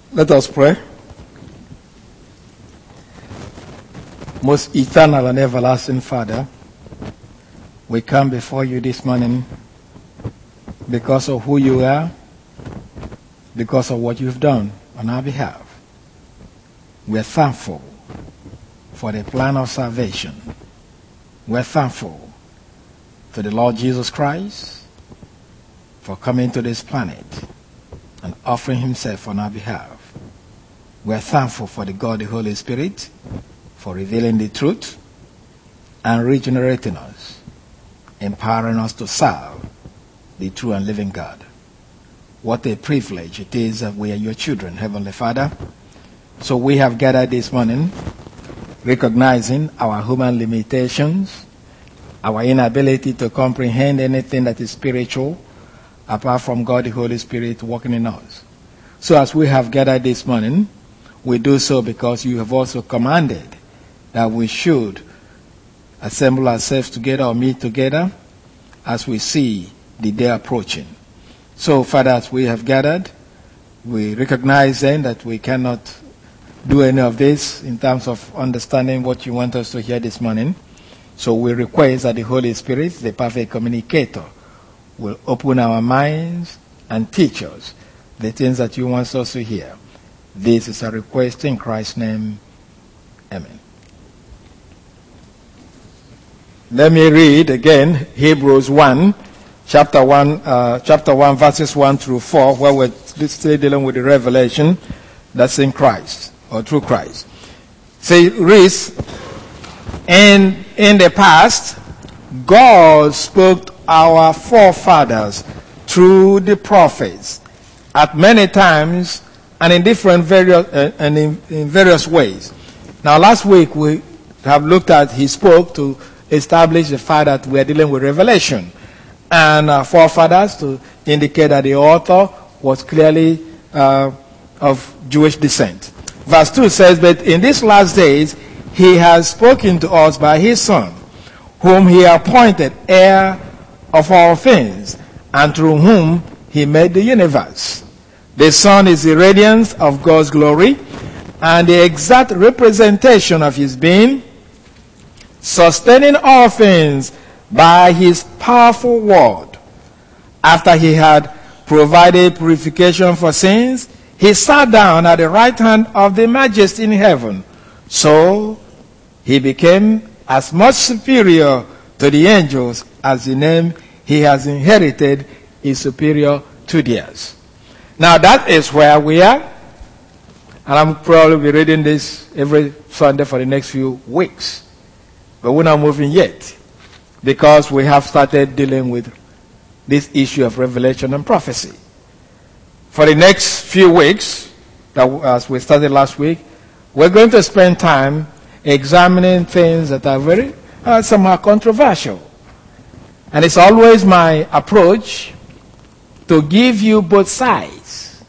Let us pray. Most eternal and everlasting Father, we come before you this morning because of who you are, because of what you've done on our behalf. We're thankful for the plan of salvation. We're thankful to the Lord Jesus Christ for coming to this planet and offering himself on our behalf. We're thankful for the God, the Holy Spirit, for revealing the truth and regenerating us, empowering us to serve the true and living God. What a privilege it is that we are your children, Heavenly Father. So we have gathered this morning recognizing our human limitations, our inability to comprehend anything that is spiritual apart from God, the Holy Spirit, working in us. So as we have gathered this morning, we do so because you have also commanded that we should assemble ourselves together or meet together as we see the day approaching. So, Father, as we have gathered, we recognize then that we cannot do any of this in terms of understanding what you want us to hear this morning. So we request that the Holy Spirit, the perfect communicator, will open our minds and teach us the things that you want us to hear. This is a request in Christ's name. Amen. Let me read again Hebrews 1, chapter 1, verses 1 through 4, where we're still dealing with the revelation that's in Christ, or through Christ. Say, reads, in the past, God spoke to our forefathers through the prophets at many times and in different various ways. Now, last week we have looked at he spoke to establish the fact that we are dealing with revelation, and our forefathers to indicate that the author was clearly of Jewish descent. Verse 2 says, but in these last days he has spoken to us by his Son, whom he appointed heir of all things, and through whom he made the universe. The Son is the radiance of God's glory and the exact representation of his being, sustaining all things by his powerful word. After he had provided purification for sins, he sat down at the right hand of the Majesty in heaven. So he became as much superior to the angels as the name he has inherited is superior to theirs. Now that is where we are. And I'm probably be reading this every Sunday for the next few weeks. But we're not moving yet, because we have started dealing with this issue of revelation and prophecy. For the next few weeks, as we started last week, we're going to spend time examining things that are very somehow controversial. And it's always my approach to give you both sides.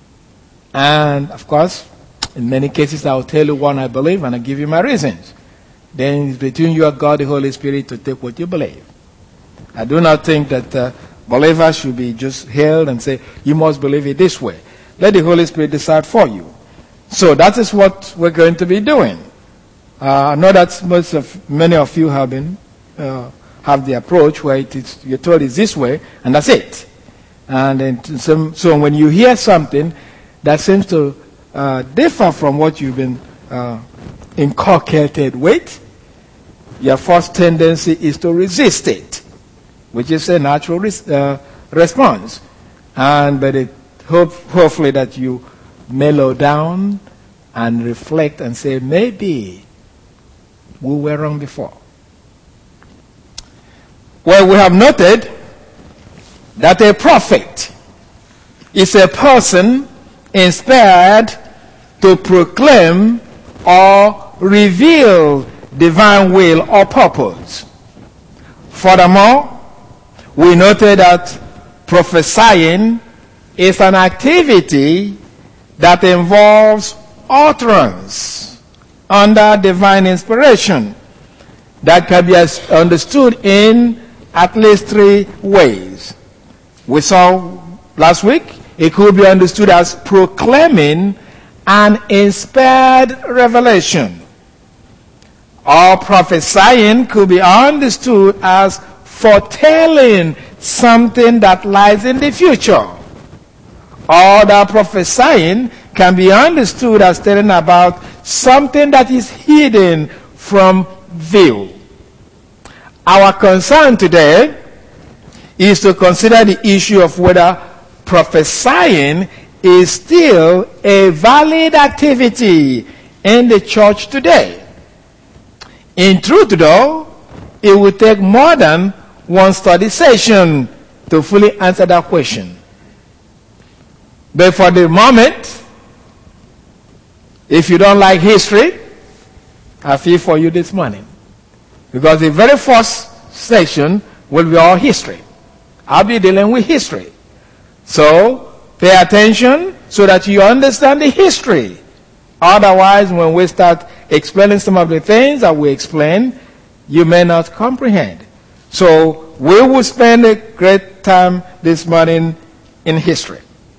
And of course, in many cases I'll tell you one I believe and I'll give you my reasons. Then it's between you and God, the Holy Spirit, to take what you believe. I do not think that believers should be just held and say, you must believe it this way. Let the Holy Spirit decide for you. So that is what we're going to be doing. I know that many of you have been have the approach where you're told it's this way, and that's it. And then so when you hear something that seems to differ from what you've been inculcated with, your first tendency is to resist it, which is a natural response. But hopefully that you mellow down and reflect and say, maybe we were wrong before. Well, we have noted that a prophet is a person inspired to proclaim or reveal divine will or purpose. Furthermore, we noted that prophesying is an activity that involves utterance under divine inspiration that can be understood in at least three ways. We saw last week it could be understood as proclaiming an inspired revelation. Or prophesying could be understood as foretelling something that lies in the future. Or that prophesying can be understood as telling about something that is hidden from view. Our concern today is to consider the issue of whether prophesying is still a valid activity in the church today. In truth, though, it will take more than one study session to fully answer that question. But for the moment, if you don't like history, I feel for you this morning. Because the very first session will be all history. I'll be dealing with history. So, pay attention so that you understand the history. Otherwise, when we start explaining some of the things that we explain, you may not comprehend. So, we will spend a great time this morning in history.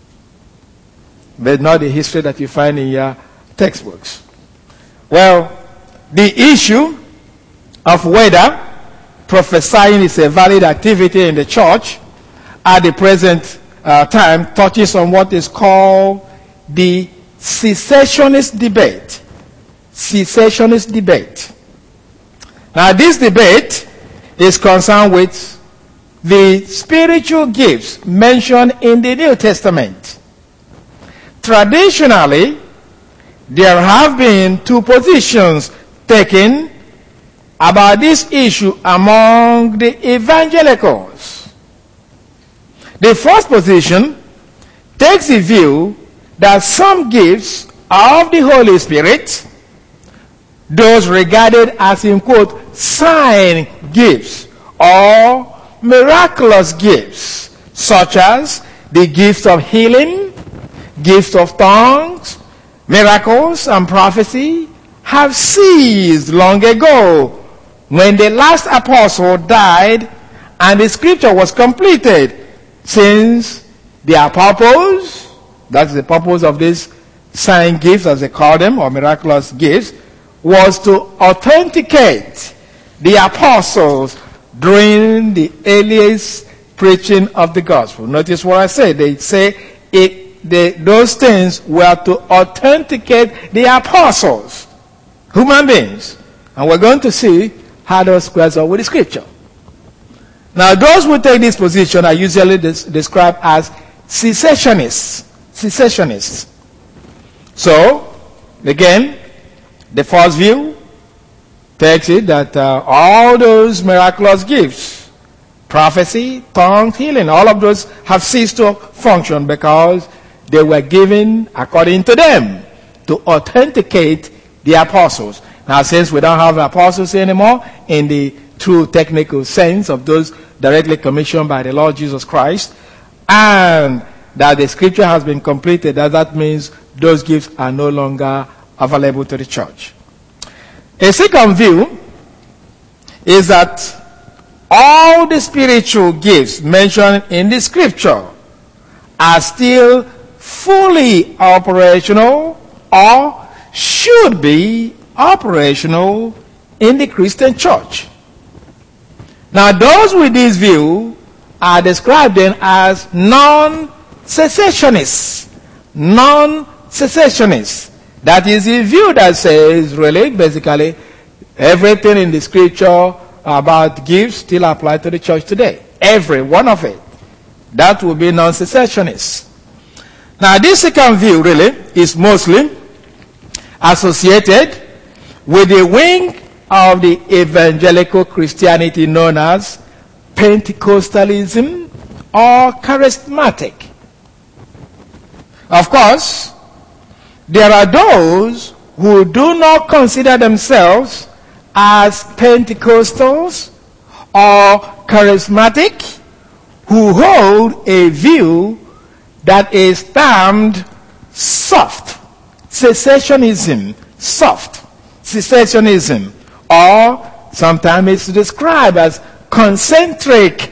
But not the history that you find in your textbooks. Well, the issue of whether prophesying is a valid activity in the church at the present time touches on what is called the cessationist debate. Cessationist debate. Now, this debate is concerned with the spiritual gifts mentioned in the New Testament. Traditionally, there have been two positions taken about this issue among the evangelicals. The first position takes the view that some gifts of the Holy Spirit, those regarded as, in quote, sign gifts or miraculous gifts, such as the gift of healing, gift of tongues, miracles, and prophecy, have ceased long ago when the last apostle died and the scripture was completed, since their purpose, that's the purpose of these sign gifts as they call them, or miraculous gifts, was to authenticate the apostles during the earliest preaching of the gospel. Notice what I say. They say those things were to authenticate the apostles, human beings. And we're going to see how those squares up with the scripture. Now, those who take this position are usually described as cessationists. Cessationists. So, again, the first view takes it that all those miraculous gifts, prophecy, tongues, healing, all of those have ceased to function because they were given according to them to authenticate the apostles. Now, since we don't have apostles anymore in the true technical sense of those directly commissioned by the Lord Jesus Christ, and that the scripture has been completed, that means those gifts are no longer available to the church. A second view is that all the spiritual gifts mentioned in the scripture are still fully operational or should be operational in the Christian church. Now, those with this view are described then as non-cessationists. Non-cessationists. That is a view that says, really, basically, everything in the scripture about gifts still apply to the church today. Every one of it. That would be non-cessationists. Now, this second view, really, is mostly associated with the wing of the evangelical Christianity known as Pentecostalism or charismatic. Of course, there are those who do not consider themselves as Pentecostals or charismatic, who hold a view that is termed soft cessationism, soft cessationism, or sometimes it's described as concentric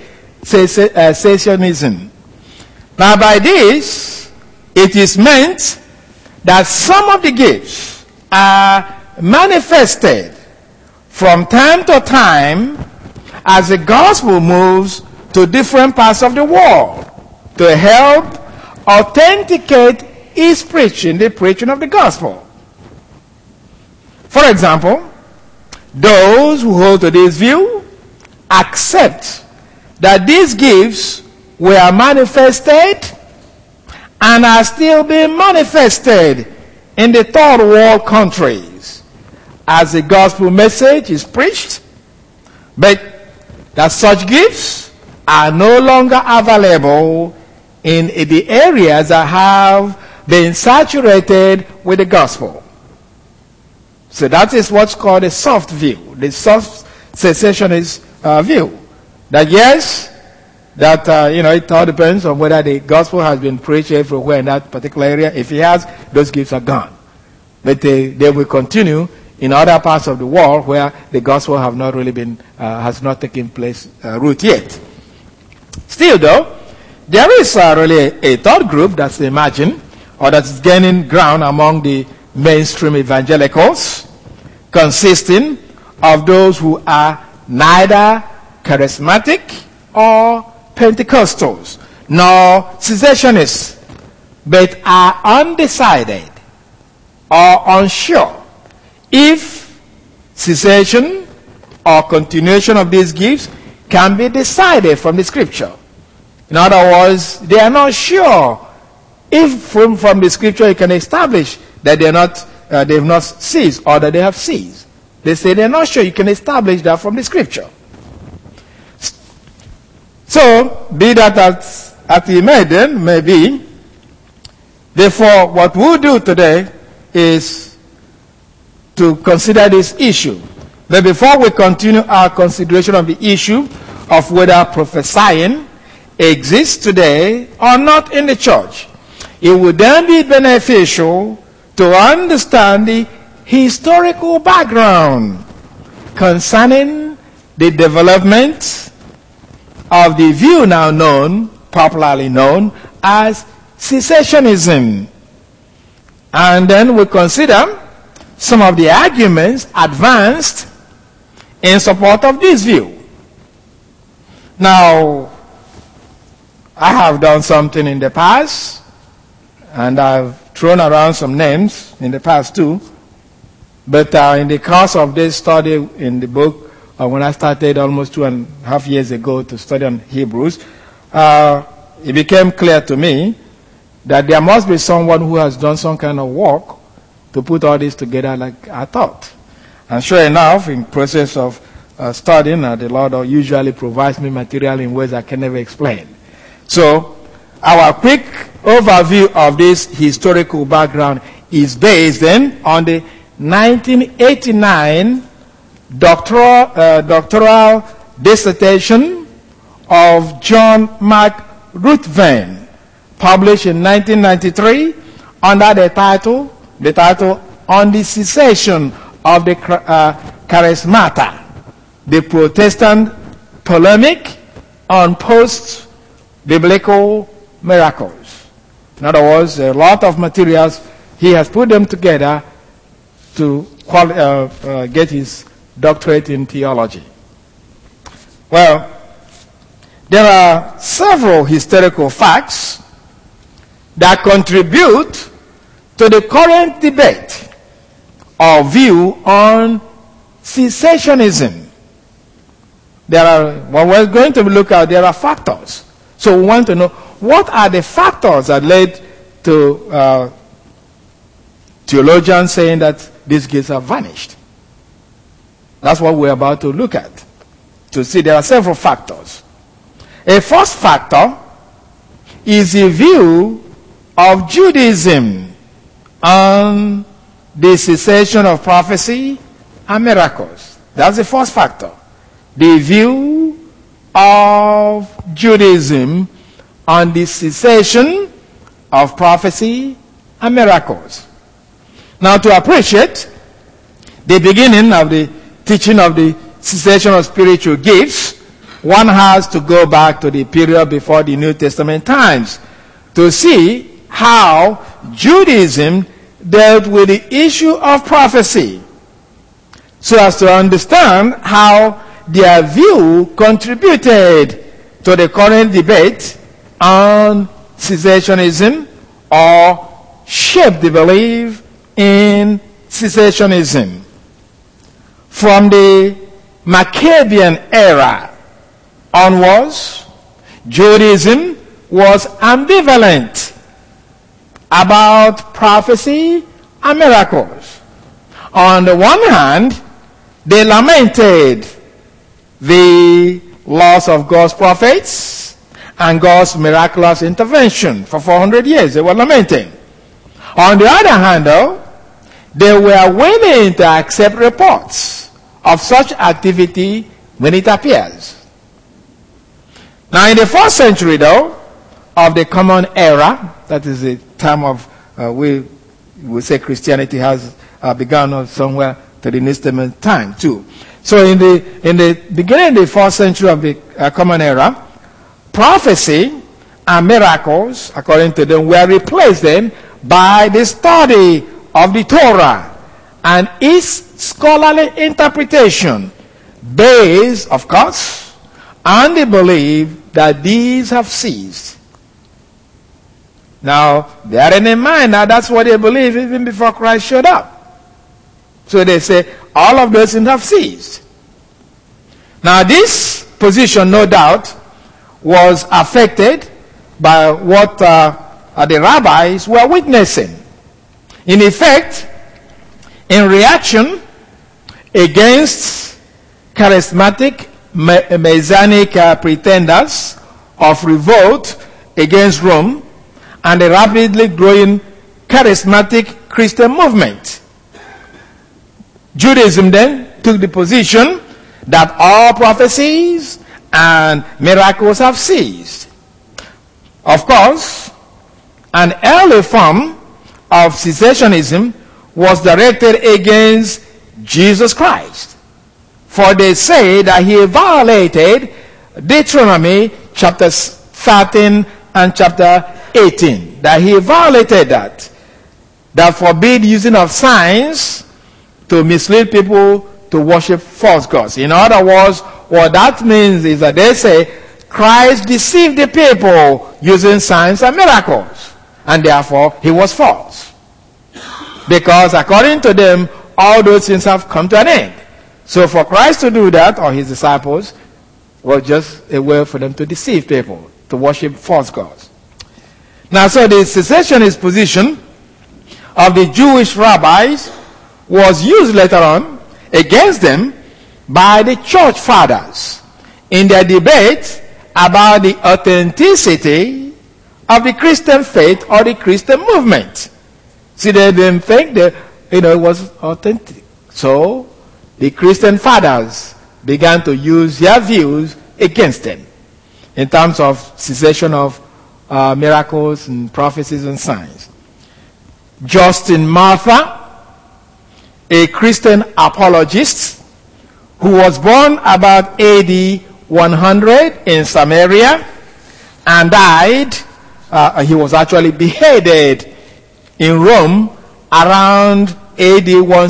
cessationism. Now, by this, it is meant that some of the gifts are manifested from time to time as the gospel moves to different parts of the world to help authenticate his preaching, the preaching of the gospel. For example, those who hold to this view accept that these gifts were manifested and are still being manifested in the third world countries as the gospel message is preached, but that such gifts are no longer available in the areas that have been saturated with the gospel. So that is what's called a soft view, the soft cessationist view. That yes, that it all depends on whether the gospel has been preached everywhere in that particular area. If it has, those gifts are gone. But they will continue in other parts of the world where the gospel have not really been has not taken place root yet. Still, though, there is really a third group that's emerging or that's gaining ground among the mainstream evangelicals, consisting of those who are neither charismatic or Pentecostals, nor cessationists, but are undecided or unsure if cessation or continuation of these gifts can be decided from the scripture. In other words, they are not sure if from the scripture you can establish that they've not ceased or that they have ceased. They say they're not sure you can establish that from the scripture. So, be that as it may then, may be, therefore what we'll do today is to consider this issue. But before we continue our consideration of the issue of whether prophesying exists today or not in the church, it would then be beneficial to understand the historical background concerning the development of the view now popularly known as cessationism. And then we consider some of the arguments advanced in support of this view. Now, I have done something in the past, and I've thrown around some names in the past too. But in the course of this study in the book, when I started almost 2.5 years ago to study on Hebrews, it became clear to me that there must be someone who has done some kind of work to put all this together like I thought. And sure enough, in process of studying, the Lord usually provides me material in ways I can never explain. So, our quick overview of this historical background is based then on the 1989 doctoral dissertation of John Mark Ruthven, published in 1993 under the title On the Cessation of the Charismata, the Protestant Polemic on Post-Biblical Miracles. In other words, a lot of materials, he has put them together to get his doctorate in theology. Well, there are several historical facts that contribute to the current debate or view on cessationism. When we're going to look at, there are factors. So we want to know, what are the factors that led to theologians saying that these gifts have vanished? That's what we're about to look at. To see there are several factors. A first factor is the view of Judaism on the cessation of prophecy and miracles. That's the first factor. The view of Judaism on the cessation of prophecy and miracles. Now, to appreciate the beginning of the teaching of the cessation of spiritual gifts, one has to go back to the period before the New Testament times to see how Judaism dealt with the issue of prophecy, so as to understand how their view contributed to the current debate on cessationism or shaped the belief in cessationism. From the Maccabean era onwards, Judaism was ambivalent about prophecy and miracles. On the one hand, they lamented the loss of God's prophets and God's miraculous intervention. For 400 years they were lamenting. On the other hand, though, they were willing to accept reports of such activity when it appears. Now, in the 1st century, though, of the Common Era, that is the time of, we say Christianity has begun somewhere to the New Testament time, too. So in the beginning of the 4th century of the Common Era, prophecy and miracles, according to them, were replaced then by the study of the Torah and its scholarly interpretation, based, of course, on the belief that these have ceased. Now, bearing in mind now that's what they believed even before Christ showed up. So they say all of those things have ceased. Now, this position, no doubt, was affected by what the rabbis were witnessing. In effect, in reaction against charismatic messianic pretenders of revolt against Rome and the rapidly growing charismatic Christian movement, Judaism then took the position that all prophecies and miracles have ceased. Of course, an early form of cessationism was directed against Jesus Christ. For they say that he violated Deuteronomy chapter 13 and chapter 18. That he violated that forbid using of signs to mislead people to worship false gods. In other words, what that means is that they say Christ deceived the people using signs and miracles, and therefore he was false. Because according to them, all those things have come to an end. So for Christ to do that, or his disciples, was just a way for them to deceive people, to worship false gods. Now, so the cessationist position of the Jewish rabbis was used later on against them by the church fathers in their debate about the authenticity of the Christian faith or the Christian movement. See, they didn't think that, it was authentic. So, the Christian fathers began to use their views against them in terms of cessation of miracles and prophecies and signs. Justin Martyr, a Christian apologist who was born about AD 100 in Samaria and died, he was actually beheaded in Rome around AD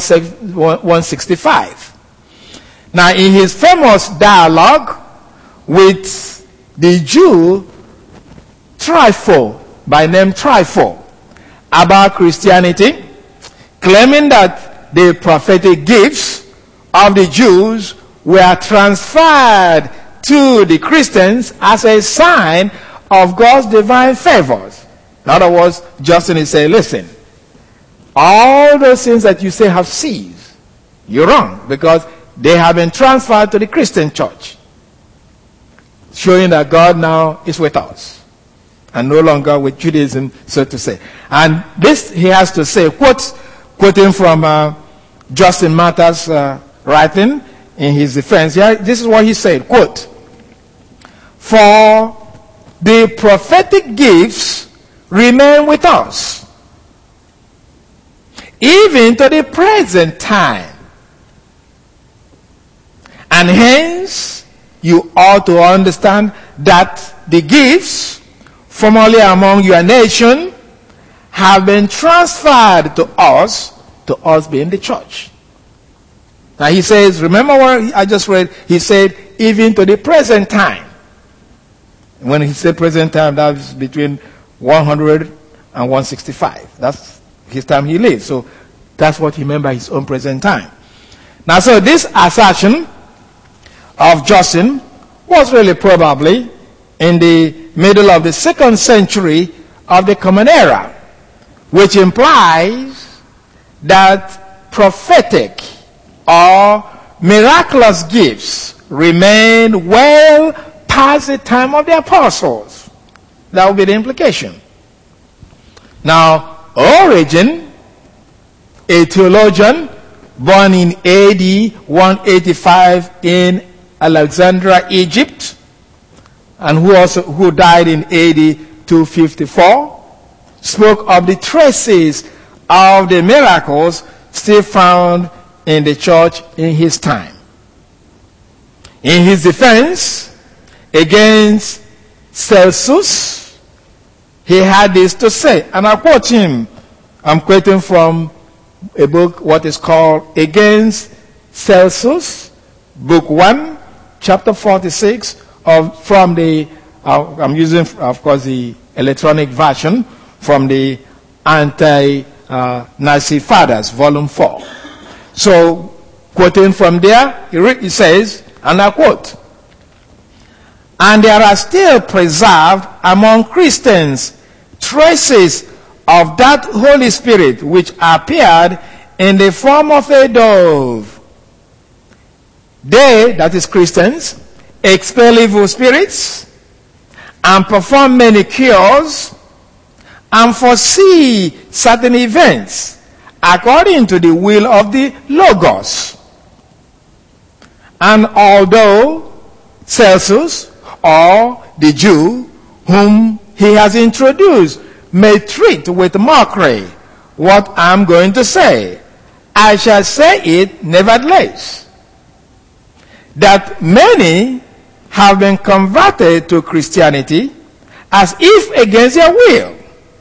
165. Now, in his famous dialogue with the Jew Trypho, by name Trypho, about Christianity, claiming that the prophetic gifts of the Jews were transferred to the Christians as a sign of God's divine favors. In other words, Justin is saying, listen, all those things that you say have ceased, you're wrong, because they have been transferred to the Christian church, showing that God now is with us and no longer with Judaism, so to say. And this he has to say, quoting from Justin Martyr's writing in his defense. Yeah, this is what he said, quote, "For the prophetic gifts remain with us, even to the present time. And hence, you ought to understand that the gifts formerly among your nation have been transferred to us being the church. Now he says, remember what I just read? He said, even to the present time. When he said present time, that's between 100 and 165. That's his time he lived. So that's what he meant by his own present time. Now, so this assertion of Justin was really probably in the middle of the 2nd century of the Common Era, which implies that prophetic or miraculous gifts remained well past the time of the apostles. That would be the implication. Now, Origen, a theologian born in AD 185 in Alexandria, Egypt, and who died in AD 254, spoke of the traces of the miracles still found in the church in his time. In his defense against Celsus, he had this to say, and I quote him. I'm quoting from a book, what is called Against Celsus, Book 1, Chapter 46, from the, I'm using, of course, the electronic version from the Anti-Nazi Fathers, Volume 4. So, quoting from there, he says, and I quote, "And there are still preserved among Christians traces of that Holy Spirit which appeared in the form of a dove. They," that is Christians, "expel evil spirits and perform many cures and foresee certain events according to the will of the Logos. And although Celsus, or the Jew whom he has introduced, may treat with mockery what I'm going to say, I shall say it nevertheless, that many have been converted to Christianity as if against their will.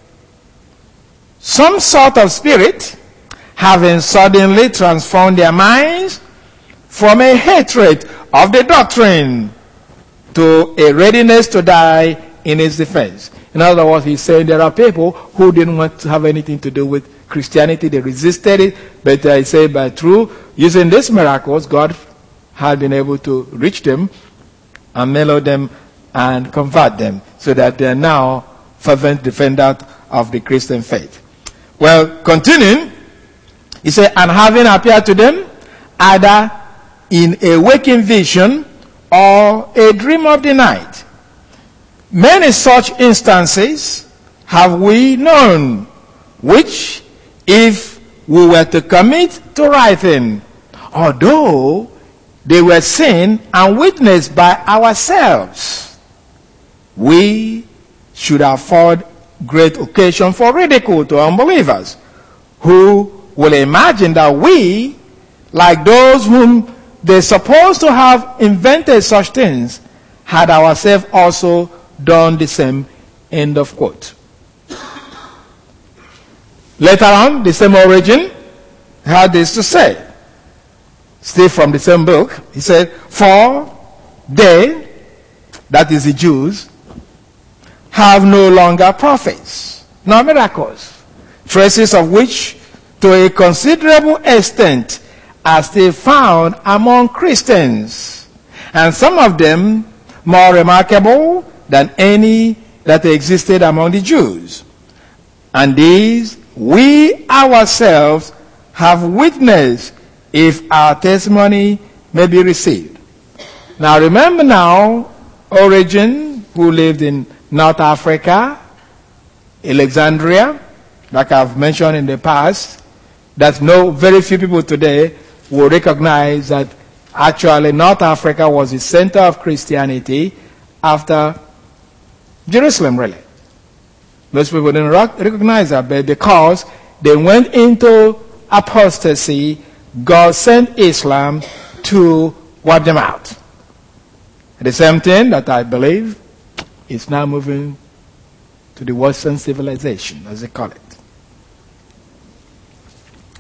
Some sort of spirit having suddenly transformed their minds from a hatred of the doctrine to a readiness to die in its defense." In other words, he's saying there are people who didn't want to have anything to do with Christianity. They resisted it, but I say by through using these miracles, God had been able to reach them and mellow them and convert them so that they are now fervent defenders of the Christian faith. Well, continuing, he said, "And having appeared to them, either in a waking vision or a dream of the night. Many such instances have we known, which, if we were to commit to writing, although they were seen and witnessed by ourselves, we should afford great occasion for ridicule to unbelievers, who will imagine that we, like those whom they suppose to have invented such things, had ourselves also done the same." End of quote. Later on, the same Origen had this to say, still from the same book. He said, "For they," that is the Jews, "have no longer prophets, nor miracles, traces of which to a considerable extent are still found among Christians, and some of them more remarkable than any that existed among the Jews. And these we ourselves have witnessed, if our testimony may be received." Now remember now, Origen, who lived in North Africa, Alexandria, like I've mentioned in the past, that very few people today will recognize that actually North Africa was the center of Christianity after Jerusalem, really. Most people didn't recognize that, but because they went into apostasy, God sent Islam to wipe them out. The same thing that I believe is now moving to the Western civilization, as they call it.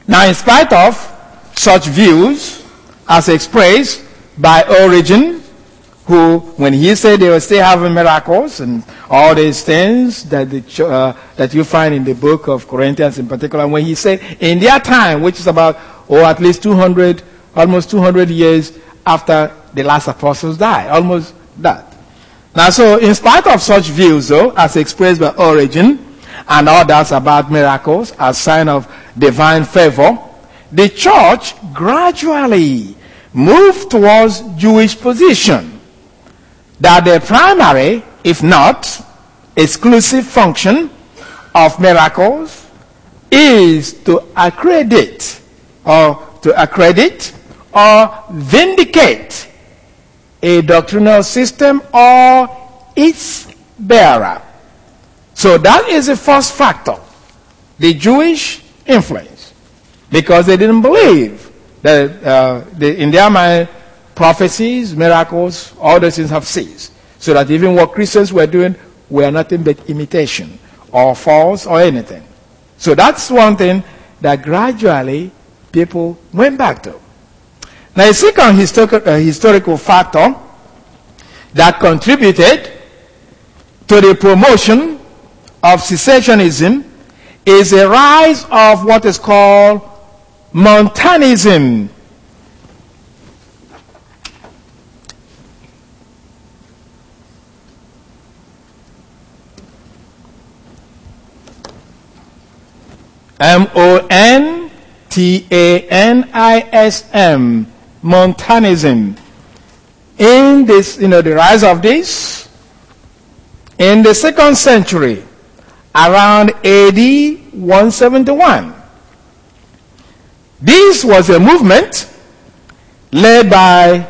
Now, in spite of such views as expressed by Origen, who, when he said they were still having miracles and all these things that that you find in the book of Corinthians in particular, when he said in their time, which is about, at least almost 200 years after the last apostles died, almost that. Now, so in spite of such views, though, as expressed by Origen and others about miracles as sign of divine favor, the church gradually moved towards Jewish position that the primary, if not exclusive function of miracles is to accredit or vindicate a doctrinal system or its bearer. So that is the first factor, the Jewish influence, because they didn't believe that in their mind prophecies, miracles, all those things have ceased. So that even what Christians were doing were nothing but imitation or false or anything. So that's one thing that gradually people went back to. Now, a second historical factor that contributed to the promotion of cessationism is a rise of what is called Montanism. Montanism, Montanism. In this, the rise of this, in the 2nd century, around AD 171, this was a movement led by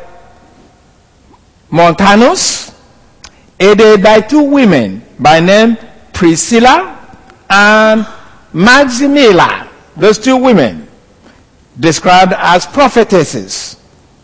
Montanus, aided by two women by name Priscilla and Maximilla. Those two women described as prophetesses.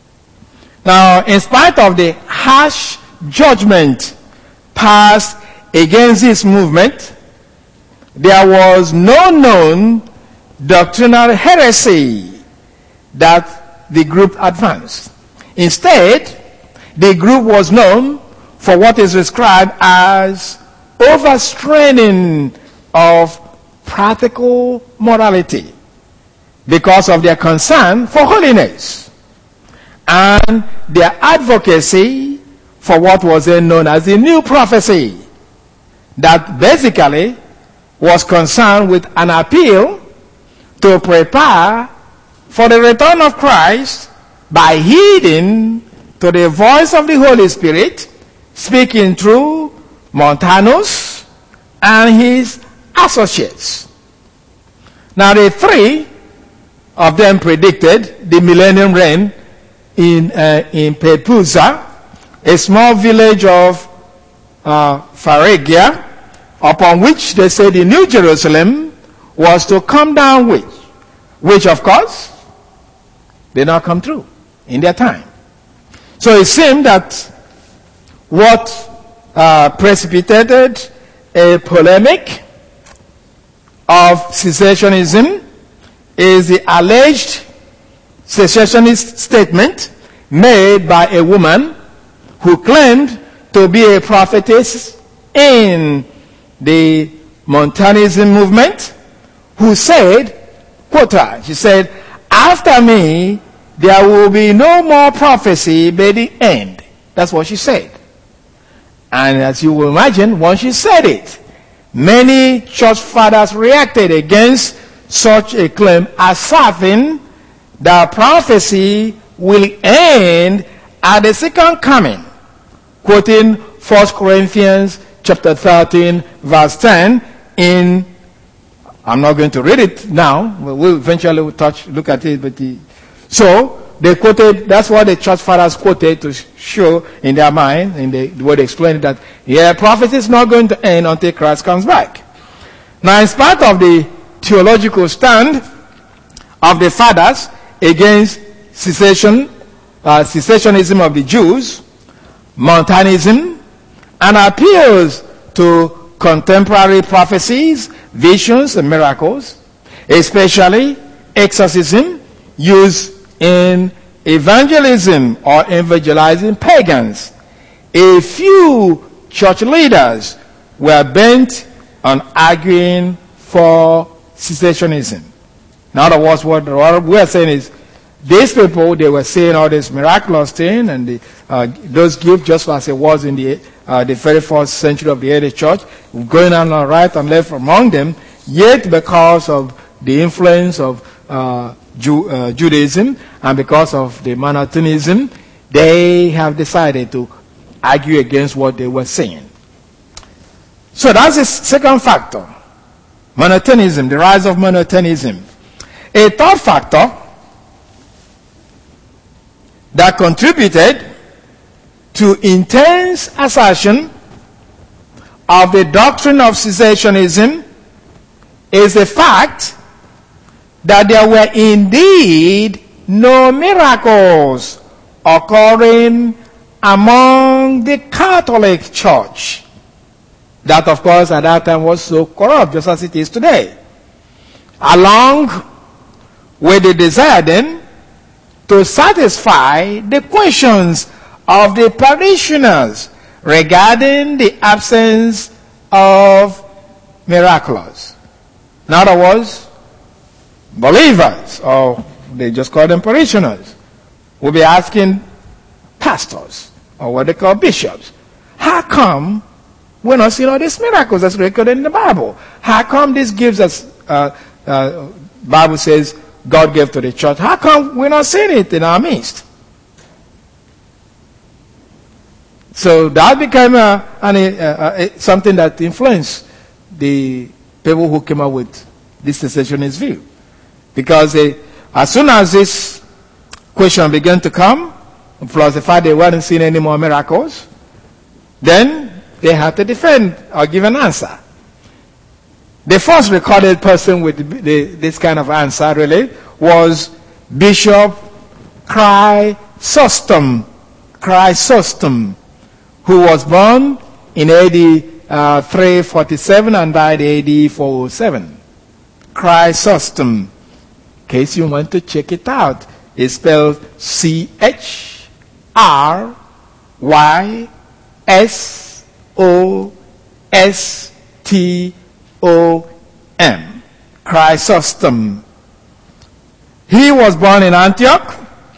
Now, in spite of the harsh judgment passed against this movement, there was no known doctrinal heresy that the group advanced. Instead, the group was known for what is described as overstraining of practical morality because of their concern for holiness and their advocacy for what was then known as the new prophecy that basically was concerned with an appeal to prepare for the return of Christ by heeding to the voice of the Holy Spirit speaking through Montanus and his associates. Now, the three of them predicted the millennium reign in Pepuza, a small village of Phrygia, upon which they said the New Jerusalem was to come down which of course did not come true in their time. So it seemed that what precipitated a polemic of cessationism is the alleged cessationist statement made by a woman who claimed to be a prophetess in the Montanism movement, who said, quote her, she said, "After me, there will be no more prophecy by the end." That's what she said. And as you will imagine, once she said it, many church fathers reacted against such a claim, asserting that prophecy will end at the second coming, quoting 1 Corinthians chapter 13, verse 10 in, I'm not going to read it now, we'll eventually look at it, but so they quoted, that's what the church fathers quoted to show in their mind, in the way they explained that, prophecy is not going to end until Christ comes back. Now, in spite of the theological stand of the fathers against cessationism of the Jews, Montanism, and appeals to contemporary prophecies, visions, and miracles, especially exorcism used in evangelism or evangelizing pagans. A few church leaders were bent on arguing for cessationism. In other words, what we are saying is, these people, they were saying all this miraculous thing and those gifts, just as it was in the very first century of the early church, going on right and left among them. Yet, because of the influence of Judaism and because of the monotheism, they have decided to argue against what they were saying. So that's the second factor. Monotheism, the rise of monotheism. A third factor that contributed to intense assertion of the doctrine of cessationism is the fact that there were indeed no miracles occurring among the Catholic Church. That, of course, at that time was so corrupt, just as it is today. Along with the desire then to satisfy the questions of the parishioners regarding the absence of miracles. In other words, believers, or they just call them parishioners, will be asking pastors, or what they call bishops, how come we're not seeing all these miracles that's recorded in the Bible? How come this gives us, Bible says, God gave to the church. How come we're not seeing it in our midst? So that became something that influenced the people who came up with this cessationist view. Because as soon as this question began to come, plus the fact they weren't seeing any more miracles, then they had to defend or give an answer. The first recorded person with this kind of answer really was Bishop Chrysostom, who was born in AD 347 and died AD 407. Chrysostom. In case you want to check it out, it's spelled Chrysostom. Chrysostom. He was born in Antioch,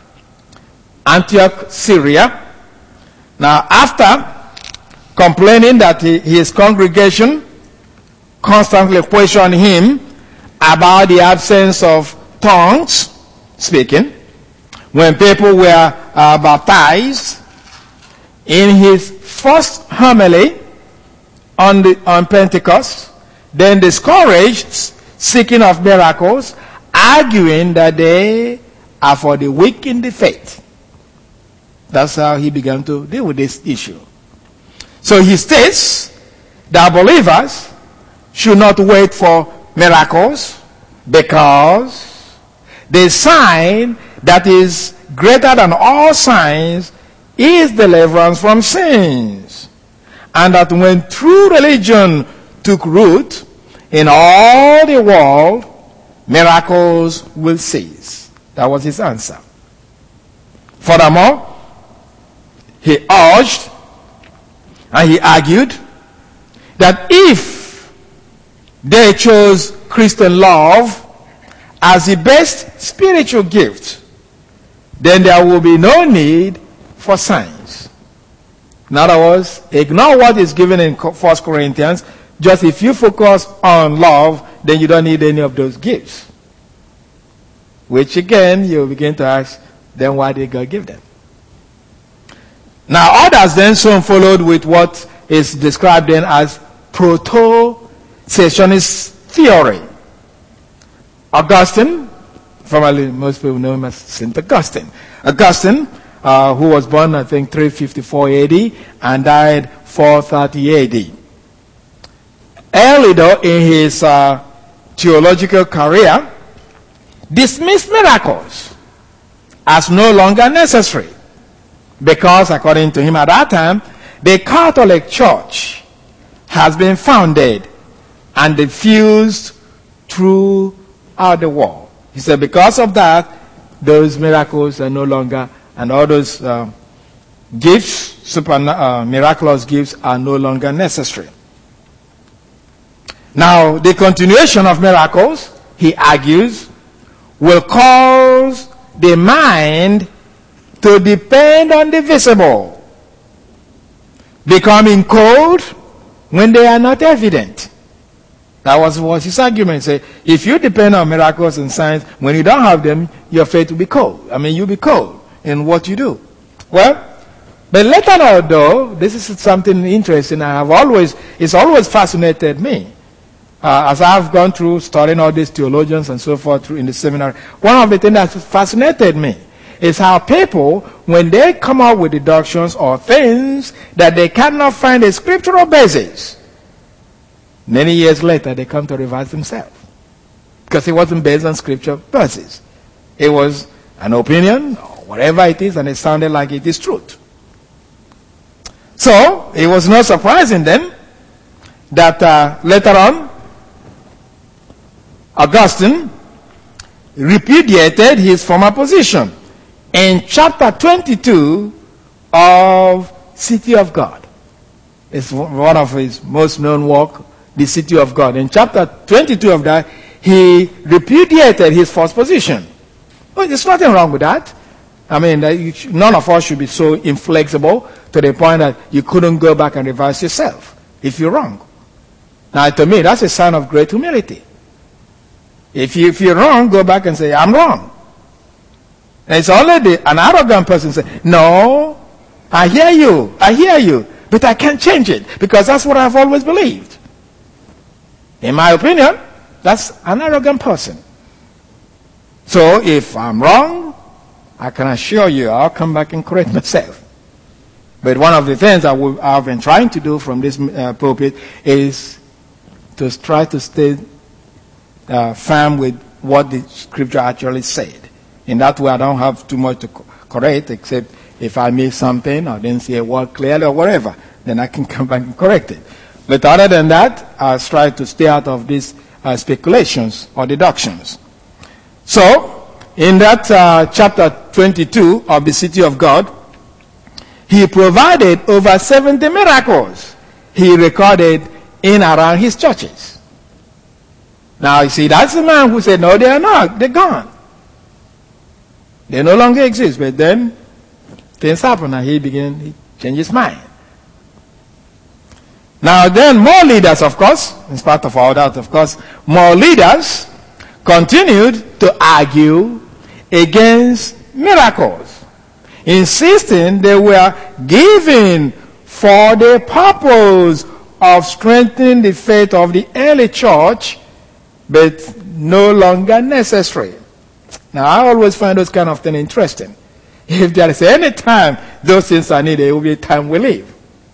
Syria. Now, after complaining that his congregation constantly questioned him about the absence of tongues speaking, when people were baptized, in his first homily on Pentecost, then discouraged seeking of miracles, arguing that they are for the weak in the faith. That's how he began to deal with this issue. So he states that believers should not wait for miracles because the sign that is greater than all signs is deliverance from sins. And that when true religion took root in all the world, miracles will cease. That was his answer. Furthermore, he urged and he argued that if they chose Christian love as the best spiritual gift, then there will be no need for signs. In other words, ignore what is given in 1 Corinthians. Just if you focus on love, then you don't need any of those gifts. Which again, you begin to ask, then why did God give them? Now others then soon followed with what is described then as proto-cessationist theory. Augustine, formerly most people know him as St. Augustine. Augustine, who was born I think 354 AD and died 430 AD. Early though in his theological career, dismissed miracles as no longer necessary. Because, according to him at that time, the Catholic Church has been founded and diffused throughout the world. He said because of that, those miracles are no longer, and all those gifts, miraculous gifts, are no longer necessary. Now, the continuation of miracles, he argues, will cause the mind to depend on the visible, becoming cold when they are not evident. That was his argument. Say, if you depend on miracles and signs, when you don't have them, your faith will be cold. I mean, you'll be cold in what you do. Well, but later on, though, this is something interesting. It's always fascinated me. As I've gone through studying all these theologians and so forth in the seminary, one of the things that fascinated me is how people, when they come up with deductions or things that they cannot find a scriptural basis, many years later they come to revise themselves. Because it wasn't based on scripture verses. It was an opinion, or whatever it is, and it sounded like it is truth. So, it was not surprising then that later on, Augustine repudiated his former position in chapter 22 of City of God. It's one of his most known work, The City of God. In chapter 22 of that, he repudiated his first position. Well, there's nothing wrong with that. I mean, none of us should be so inflexible to the point that you couldn't go back and revise yourself if you're wrong. Now, to me, that's a sign of great humility. If you're wrong, go back and say, I'm wrong. And it's only an arrogant person say, no, I hear you, but I can't change it because that's what I've always believed. In my opinion, that's an arrogant person. So if I'm wrong, I can assure you I'll come back and correct myself. But one of the things I've been trying to do from this pulpit is to try to stay firm with what the scripture actually said. In that way, I don't have too much to correct, except if I miss something or didn't see a word clearly or whatever, then I can come back and correct it. But other than that, I try to stay out of these speculations or deductions. So, in that chapter 22 of the City of God, he provided over 70 miracles he recorded in and around his churches. Now, you see, that's the man who said, no, they are not. They're gone. They no longer exist. But then, things happen and he changed his mind. Now, then more leaders, of course, in spite of all that, of course, more leaders continued to argue against miracles, insisting they were given for the purpose of strengthening the faith of the early church, but no longer necessary. Now, I always find those kind of things interesting. If there is any time those things are needed, it will be a time we live.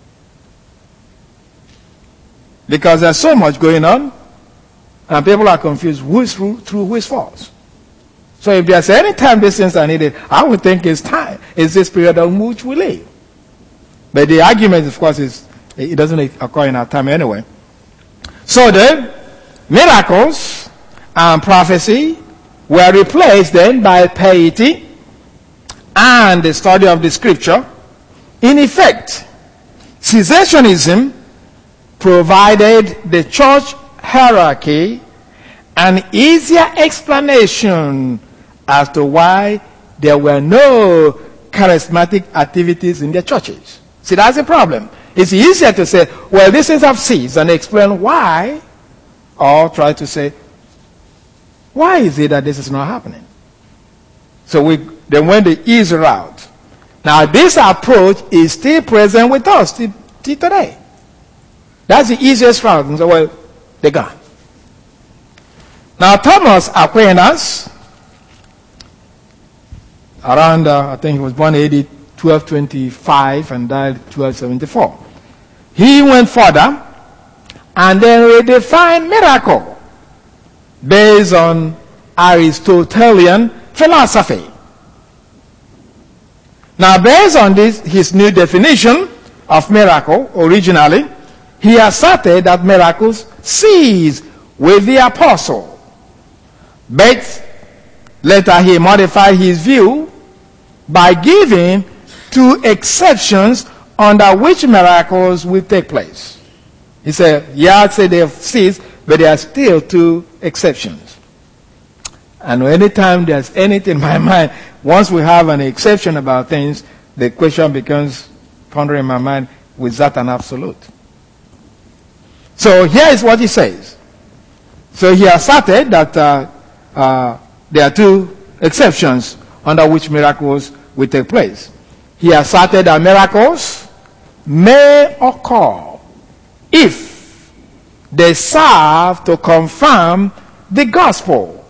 Because there's so much going on, and people are confused who is true, who is false. So if there's any time these things are needed, I would think it's time. It's this period in which we live. But the argument, of course, is it doesn't occur in our time anyway. So the miracles and prophecy were replaced then by piety and the study of the scripture. In effect, cessationism provided the church hierarchy an easier explanation as to why there were no charismatic activities in their churches. See, that's the problem. It's easier to say, well, these things have ceased, and explain why, or try to say, why is it that this is not happening? So they went the easy route. Now, this approach is still present with us till today. That's the easiest route. And so, well, they're gone. Now, Thomas Aquinas, around, I think he was born AD 1225 and died 1274. He went further and then redefined miracle based on Aristotelian philosophy. Now, based on this, his new definition of miracle, originally, he asserted that miracles cease with the apostle, but Later, he modified his view by giving 2 exceptions under which miracles will take place. He said, I'd say they have ceased, but there are still 2 exceptions. And anytime there's anything in my mind, once we have an exception about things, the question becomes pondering in my mind, was that an absolute? So here is what he says. So he asserted that there are 2 exceptions under which miracles will take place. He asserted that miracles may occur if they serve to confirm the gospel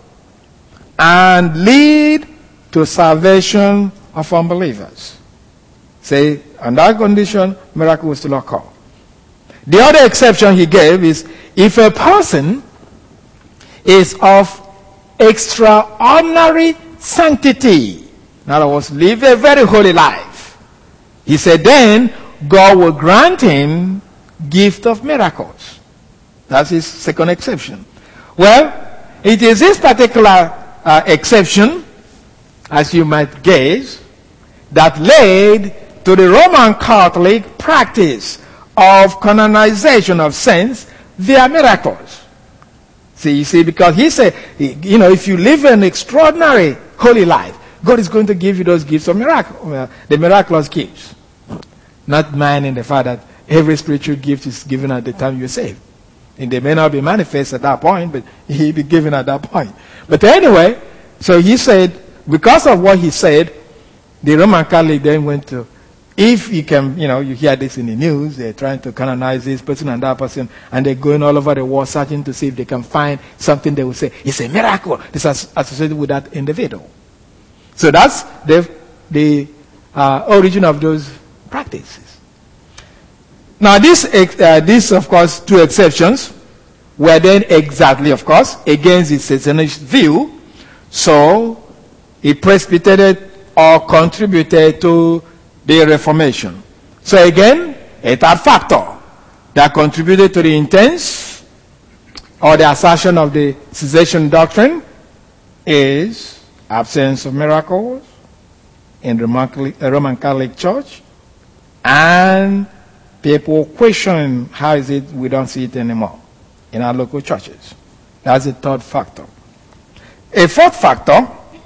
and lead to salvation of unbelievers. Say, under that condition, miracle will still occur. The other exception he gave is if a person is of extraordinary sanctity, in other words, live a very holy life, he said, then God will grant him gift of miracles. That's his second exception. Well, it is this particular exception, as you might guess, that led to the Roman Catholic practice of canonization of saints via miracles. You see, because he said, if you live an extraordinary holy life, God is going to give you those gifts of miracle, the miraculous gifts. Not mine in the fact that every spiritual gift is given at the time you're saved. And they may not be manifest at that point, but he'll be given at that point. But anyway, so he said, because of what he said, the Roman Catholic then went to, if you can, you hear this in the news, they're trying to canonize this person and that person, and they're going all over the world searching to see if they can find something they will say, it's a miracle. This is associated with that individual. So that's the origin of those practices. Now, these, of course, 2 exceptions were then exactly, of course, against the Satanist view. So, it precipitated or contributed to the Reformation. So again, a third factor that contributed to the intense or the assertion of the cessation doctrine is absence of miracles in the Roman Catholic Church, and people question how is it we don't see it anymore in our local churches. That's the third factor. A fourth factor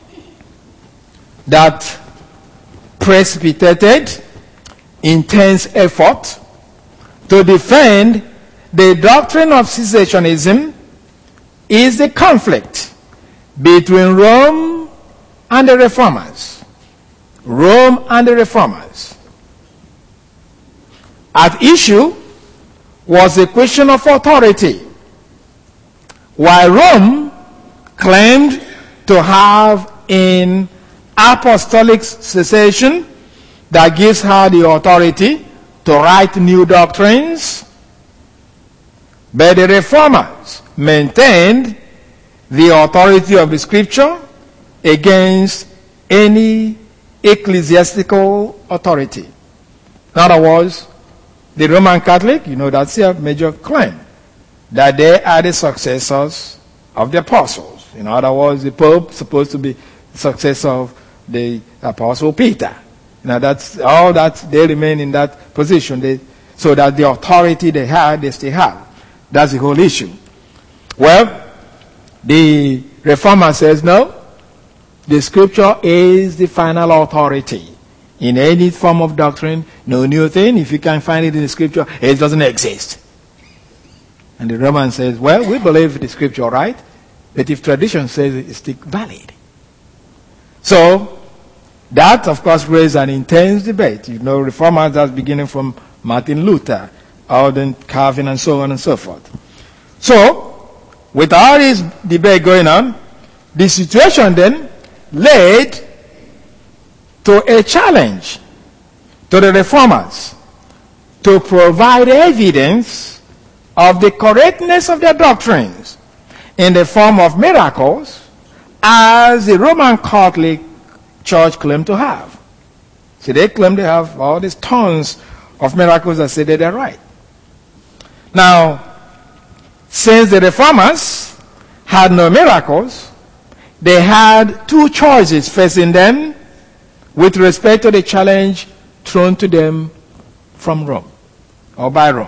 that precipitated intense effort to defend the doctrine of cessationism is the conflict between Rome and the Reformers. Rome and the Reformers. At issue was the question of authority. While Rome claimed to have an apostolic cessation that gives her the authority to write new doctrines, but the Reformers maintained the authority of the Scripture against any ecclesiastical authority. In other words, the Roman Catholic, that's their major claim, that they are the successors of the apostles. In other words, the Pope is supposed to be the successor of the Apostle Peter. That's all that they remain in that position. So that the authority they had, they still have. That's the whole issue. Well, the Reformer says no. The Scripture is the final authority. In any form of doctrine, no new thing. If you can't find it in the Scripture, it doesn't exist. And the Roman says, well, we believe the Scripture, right? But if tradition says it, it's still valid. So, that, of course, raised an intense debate. Reformers, that's beginning from Martin Luther, Alden, Calvin, and so on and so forth. So, with all this debate going on, the situation then led to a challenge to the Reformers to provide evidence of the correctness of their doctrines in the form of miracles, as the Roman Catholic Church claimed to have. See, they claim they have all these tons of miracles that say that they're right. Now, since the Reformers had no miracles, they had two choices facing them with respect to the challenge thrown to them from Rome, or by Rome.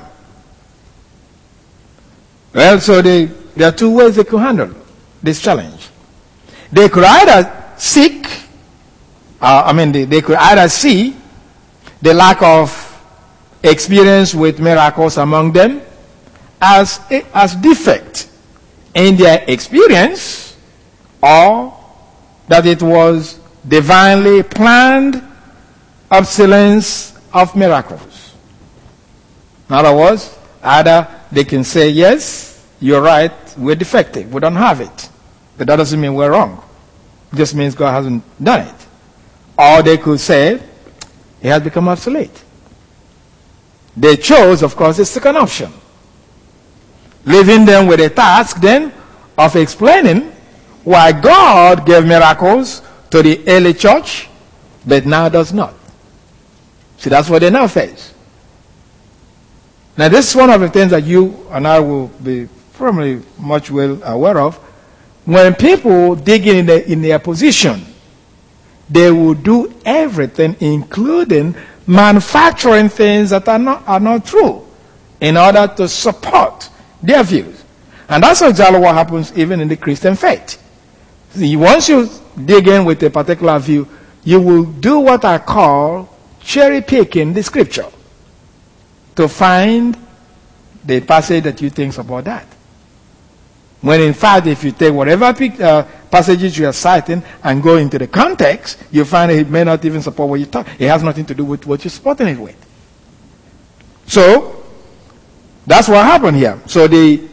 Well, so there are two ways they could handle this challenge. They could either they could either see the lack of experience with miracles among them as defect in their experience, or that it was divinely planned absence of miracles. In other words, either they can say, yes, you're right, we're defective, we don't have it. But that doesn't mean we're wrong. It just means God hasn't done it. Or they could say, it has become obsolete. They chose, of course, the second option, leaving them with a task then of explaining why God gave miracles to the early church, but now does not. See, that's what they now face. Now, this is one of the things that you and I will be probably much well aware of. When people dig in their position, they will do everything, including manufacturing things that are not true, in order to support their views. And that's exactly what happens even in the Christian faith. See, once you dig in with a particular view, you will do what I call cherry picking the scripture to find the passage that you think about that. When in fact, if you take whatever passages you are citing and go into the context, you find it may not even support what you talk. It has nothing to do with what you're supporting it with. So, that's what happened here. So the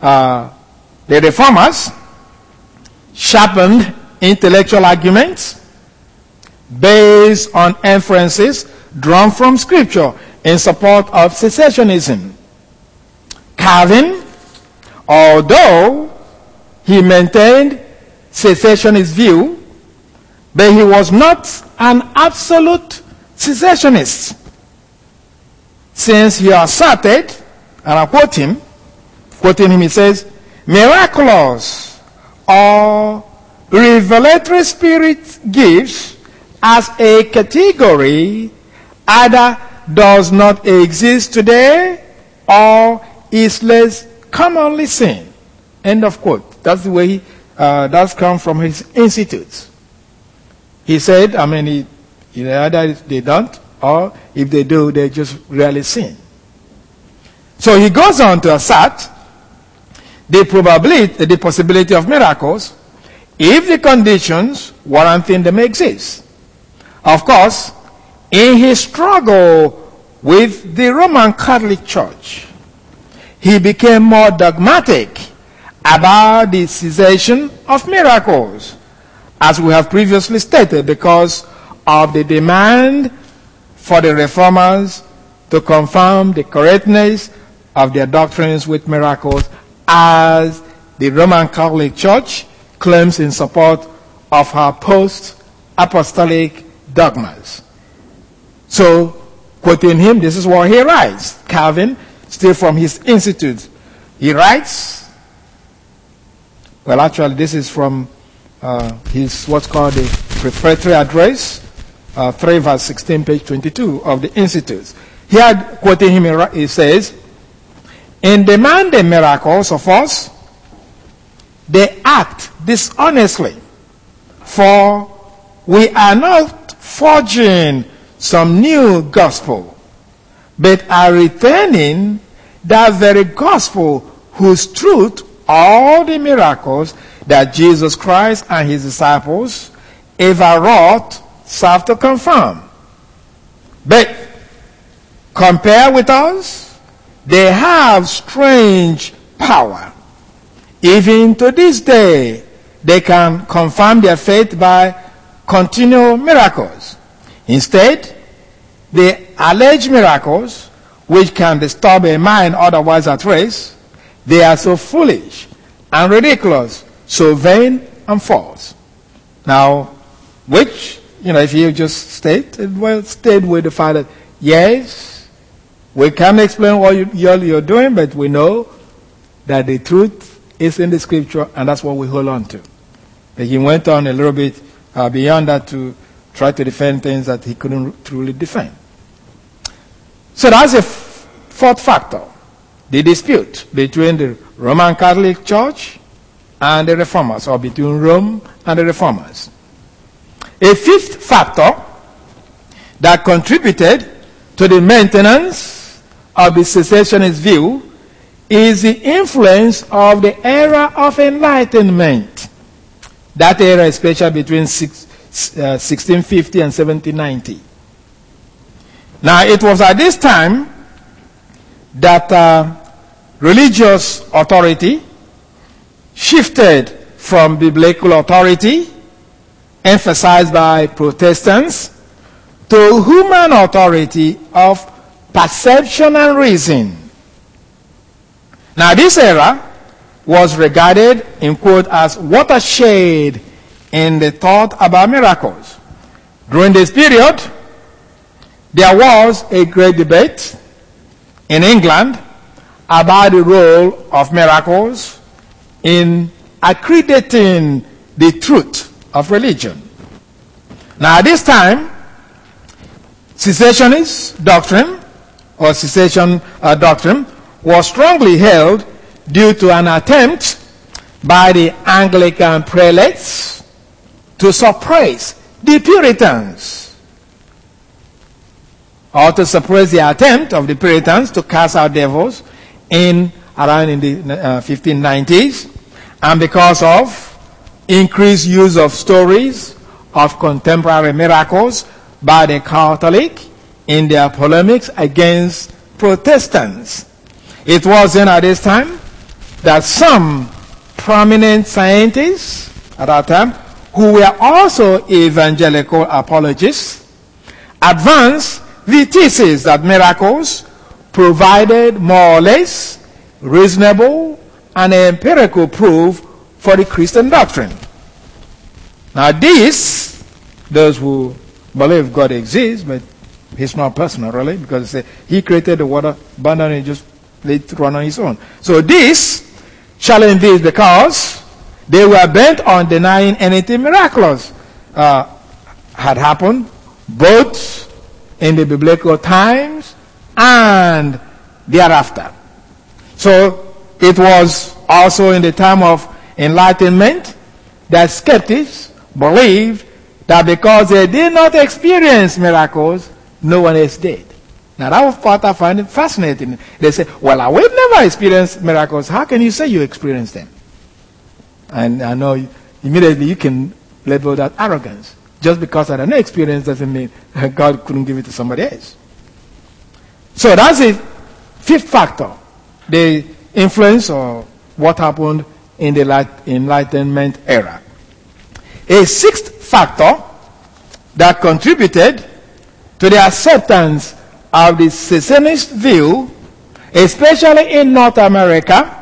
reformers sharpened intellectual arguments based on inferences drawn from Scripture in support of cessationism. Calvin, although he maintained cessationist view, but he was not an absolute cessationist, since he asserted, and I quoting him, he says, miraculous or revelatory spirit gifts as a category either does not exist today or is less commonly seen. End of quote. That's the way that's come from his institutes. He said, either they don't, or if they do, they're just rarely seen. So he goes on to assert the possibility of miracles if the conditions warranting them exist. Of course, in his struggle with the Roman Catholic Church, he became more dogmatic about the cessation of miracles, as we have previously stated, because of the demand for the reformers to confirm the correctness of their doctrines with miracles, as the Roman Catholic Church claims in support of her post-apostolic dogmas. So, quoting him, this is what he writes. Calvin, still from his institute, he writes, well, actually, this is from his what's called the preparatory address, 3 verse 16, page 22 of the institutes. Here, quoting him, he says, in demanding miracles of us, they act dishonestly, for we are not forging some new gospel, but are returning that very gospel whose truth all the miracles that Jesus Christ and his disciples ever wrought serve to confirm. But compare with us, they have strange power. Even to this day, they can confirm their faith by continual miracles. Instead, the alleged miracles, which can disturb a mind otherwise at rest, they are so foolish and ridiculous, so vain and false. Now, which, if you just state with the fact that, yes, we can't explain what you're doing, but we know that the truth is in the scripture, and that's what we hold on to. But he went on a little bit beyond that to try to defend things that he couldn't truly defend. So that's a fourth factor, the dispute between the Roman Catholic Church and the Reformers, or between Rome and the Reformers. A fifth factor that contributed to the maintenance of the cessationist view is the influence of the era of Enlightenment. That era, especially between 1650 and 1790. Now, it was at this time that religious authority shifted from biblical authority, emphasized by Protestants, to human authority of perception and reason. Now, this era was regarded, in quote, as watershed in the thought about miracles. During this period, there was a great debate in England about the role of miracles in accrediting the truth of religion. Now, at this time, cessationist doctrine, or cessation doctrine, was strongly held due to an attempt by the Anglican prelates to suppress the Puritans, or to suppress the attempt of the Puritans to cast out devils around in the 1590s, and because of increased use of stories of contemporary miracles by the Catholic in their polemics against Protestants. It was then at this time that some prominent scientists at that time, who were also evangelical apologists, advanced the thesis that miracles provided more or less reasonable and empirical proof for the Christian doctrine. Now those who believe God exists, but He's not personal really, because He created the water abundantly, just let it run on His own. So this challenged this because they were bent on denying anything miraculous had happened, both in the biblical times and thereafter. So it was also in the time of Enlightenment that skeptics believed that because they did not experience miracles, no one else did. Now that was part I find it fascinating. They say, well, we've never experienced miracles. How can you say you experienced them? And I know immediately you can label that arrogance. Just because I had no experience doesn't mean God couldn't give it to somebody else. So that's the fifth factor, the influence of what happened in the Enlightenment era. A sixth factor that contributed to the acceptance of the cessationist view, especially in North America,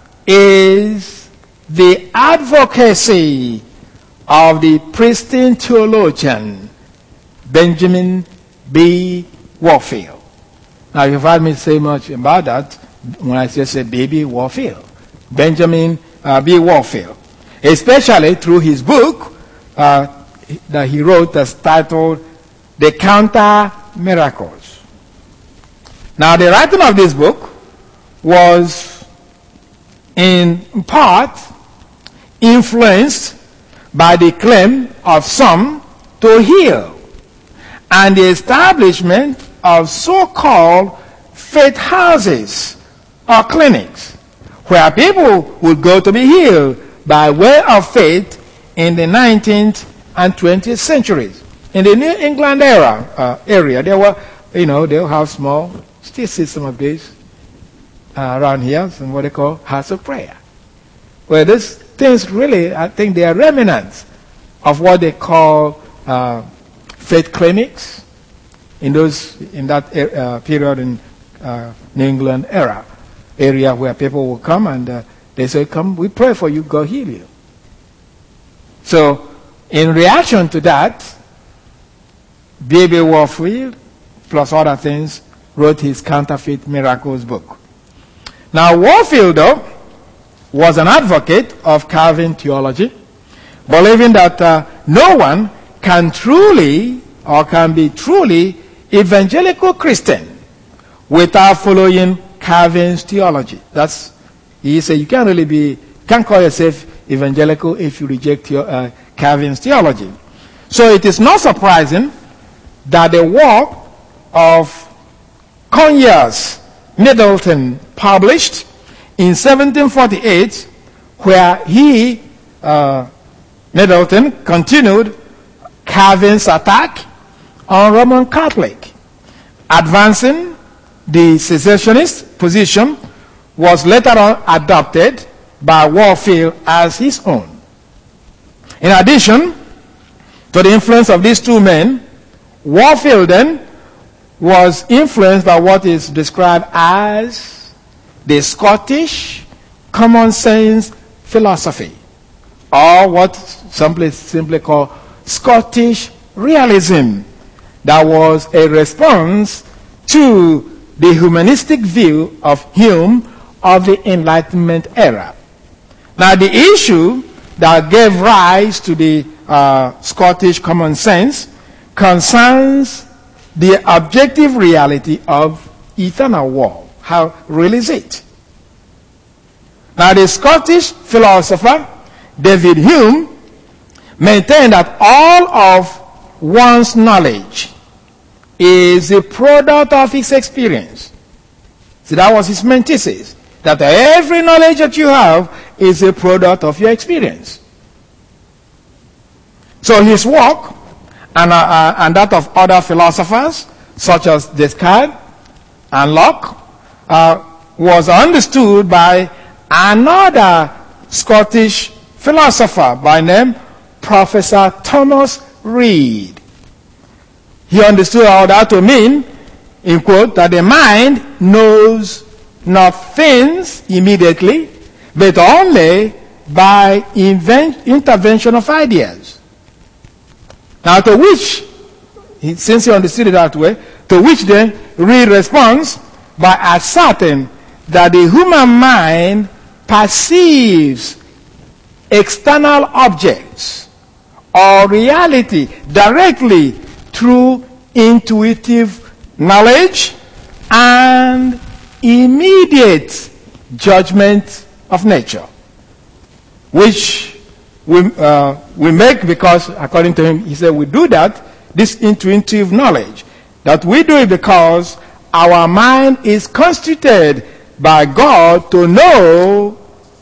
is the advocacy of the Princeton theologian Benjamin B. Warfield. Now, you've heard me say much about that when I just said baby Warfield. Benjamin B. Warfield. Especially through his book that he wrote that's titled The Counter Miracles. Now, the writing of this book was in part influenced by the claim of some to heal and the establishment of so-called faith houses or clinics where people would go to be healed by way of faith in the 19th and 20th centuries. In the New England area, there were, they'll have small, still see some of these around here, some what they call house of prayer. Where these things really, I think they are remnants of what they call faith clinics in that period in New England area where people will come and they say, come, we pray for you, God heal you. So, in reaction to that, B.B. Warfield, plus other things, wrote his Counterfeit Miracles book. Now, Warfield, though, was an advocate of Calvin theology, believing that no one can truly or can be truly evangelical Christian without following Calvin's theology. He said you can't call yourself evangelical if you reject Calvin's theology. So it is not surprising that the work of Conyers Middleton, published in 1748, where Middleton continued Calvin's attack on Roman Catholic, advancing the cessationist position, was later on adopted by Warfield as his own. In addition to the influence of these two men, Warfield then was influenced by what is described as the Scottish common sense philosophy, or what some simply call Scottish realism, that was a response to the humanistic view of Hume of the Enlightenment era. Now, the issue that gave rise to the Scottish common sense concerns the objective reality of eternal world. How real is it? Now, the Scottish philosopher David Hume maintained that all of one's knowledge is a product of his experience. So that was his main thesis, that every knowledge that you have is a product of your experience. So his work and that of other philosophers such as Descartes and Locke was understood by another Scottish philosopher by name Professor Thomas Reid. He understood all that to mean, in quote, that the mind knows not things immediately, but only by intervention of ideas. Now, to which, since he understood it that way, to which then Reid responds by asserting that the human mind perceives external objects or reality directly through intuitive knowledge and immediate judgment of nature, which we make because, according to him, he said we do that, this intuitive knowledge, that we do it because our mind is constituted by God to know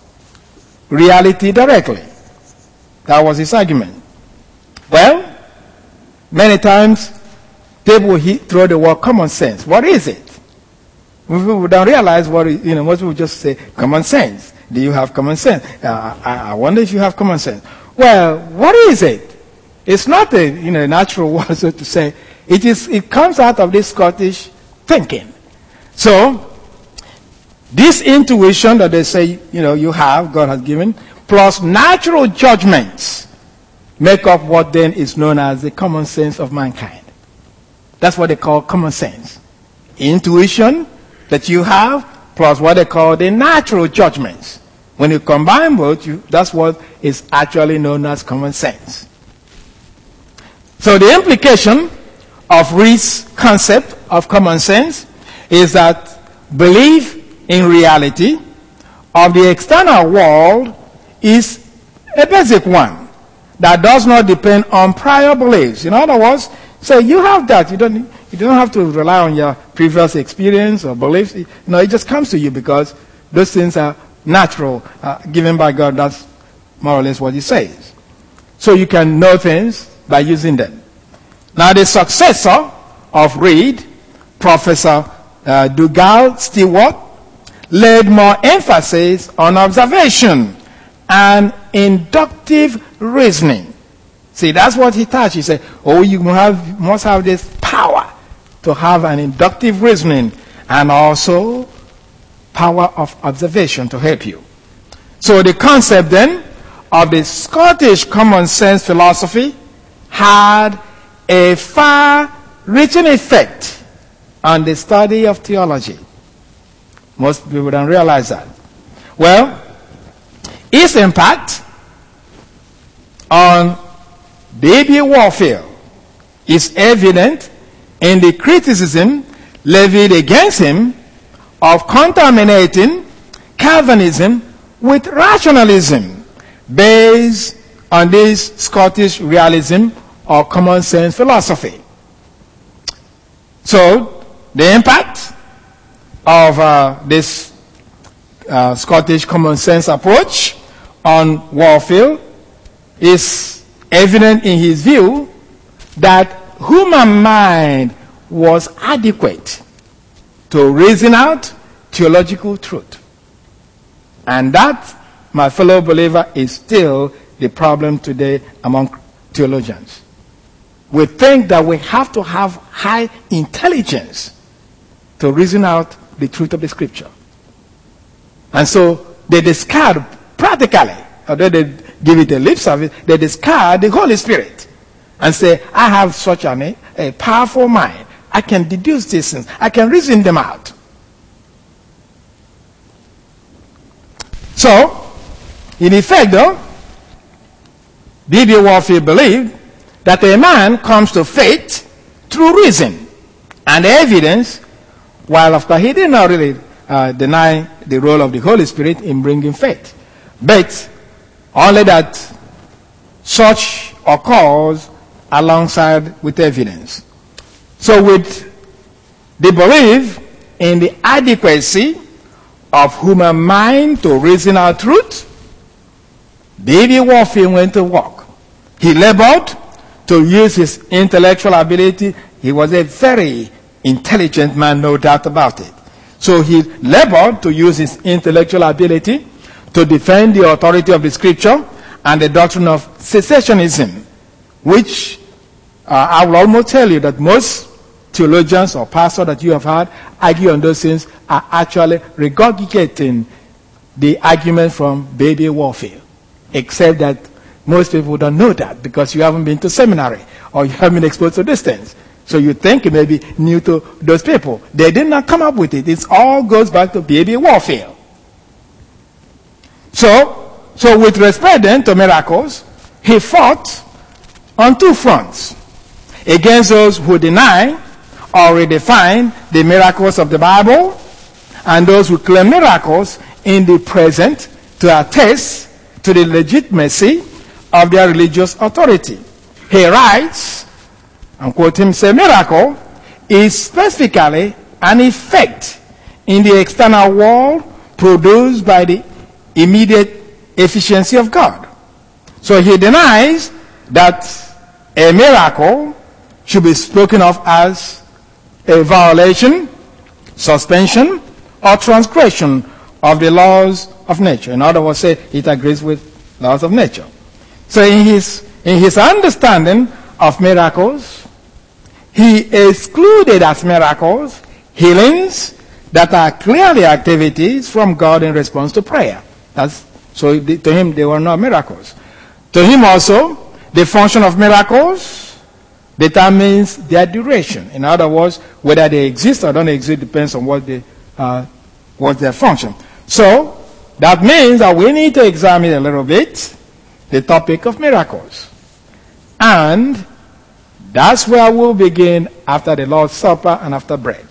reality directly. That was his argument. Well, many times people throw the word common sense. What is it? People don't realize what it, most people just say common sense. Do you have common sense? I wonder if you have common sense. Well, what is it? It's not a natural word, so to say. It comes out of this Scottish thinking. So this intuition that they say you have, God has given, plus natural judgments make up what then is known as the common sense of mankind. That's what they call common sense. Intuition that you have plus what they call the natural judgments. When you combine both, that's what is actually known as common sense. So the implication of Reid's concept of common sense is that belief in reality of the external world is a basic one that does not depend on prior beliefs. In other words, so you have that. You don't have to rely on your previous experience or beliefs. It just comes to you because those things are natural, given by God. That's more or less what he says. So you can know things by using them. Now the successor of Reid, Professor Dugald Stewart, laid more emphasis on observation and inductive reasoning. See, that's what he touched. He said, you must have this power to have an inductive reasoning and also power of observation to help you. So the concept then of the Scottish common sense philosophy had a far-reaching effect on the study of theology. Most people don't realize that. Well, its impact on B.B. Warfield is evident in the criticism levied against him of contaminating Calvinism with rationalism based on this Scottish realism or common sense philosophy. So, the impact of this Scottish common sense approach on Warfield is evident in his view that human mind was adequate to reason out theological truth. And that, my fellow believer, is still the problem today among theologians. We think that we have to have high intelligence to reason out the truth of the Scripture. And so they discard practically, although they give it a lip service, they discard the Holy Spirit and say, I have such a powerful mind. I can deduce these things. I can reason them out. So, in effect though, B.B. Warfield believed that a man comes to faith through reason and evidence, while of course he did not really deny the role of the Holy Spirit in bringing faith. But only that such occurs alongside with evidence. So with the belief in the adequacy of human mind to reason out truth, B.B. Warfield went to work. He labored to use his intellectual ability. He was a very intelligent man, no doubt about it. So he labored to use his intellectual ability to defend the authority of the Scripture and the doctrine of cessationism, which I will almost tell you that most theologians or pastors that you have heard argue on those things are actually regurgitating the argument from B.B. Warfield, except that most people don't know that because you haven't been to seminary or you haven't been exposed to these things. So you think it may be new to those people. They did not come up with it. It all goes back to B.B. Warfield. So with respect then to miracles, he fought on two fronts. Against those who deny or redefine the miracles of the Bible, and those who claim miracles in the present to attest to the legitimacy of their religious authority. He writes, and quote him, say, miracle is specifically an effect in the external world produced by the immediate efficiency of God. So he denies that a miracle should be spoken of as a violation, suspension, or transgression of the laws of nature. In other words, say it agrees with laws of nature. So in his understanding of miracles, he excluded as miracles healings that are clearly activities from God in response to prayer. So to him, they were not miracles. To him also, the function of miracles determines their duration. In other words, whether they exist or don't exist depends on what's their function. So that means that we need to examine a little bit the topic of miracles. And that's where we'll begin after the Lord's Supper and after bread.